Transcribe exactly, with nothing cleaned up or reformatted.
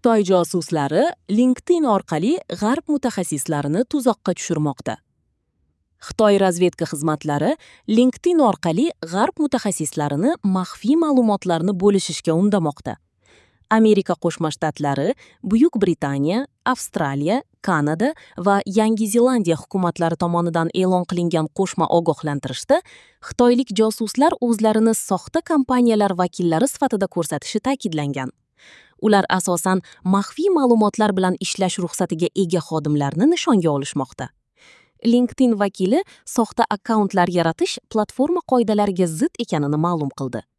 Xitoy josuslari LinkedIn orqali G'arb mutaxassislarini tuzoqqa tushirmoqda. Xitoy razvedka xizmatlari LinkedIn orqali G'arb mutaxassislarini maxfiy ma'lumotlarni bo'lishishga undamoqda. Amerika Qo'shma Shtatlari, Buyuk Britaniya, Avstraliya, Kanada va Yangi Zelandiya hukumatlari tomonidan e'lon qilingan qo'shma ogohlantirishda xitoylik josuslar o'zlarini soxta kompaniyalar vakillari sifatida ko'rsatishi ta'kidlangan. Ular asosan maxfiy ma'lumotlar bilan ishlash ruxsatiga ega xodimlarni nishonga olishmoqda. LinkedIn vakili soxta akkauntlar yaratish platforma qoidalariga zid ekanini ma'lum qildi.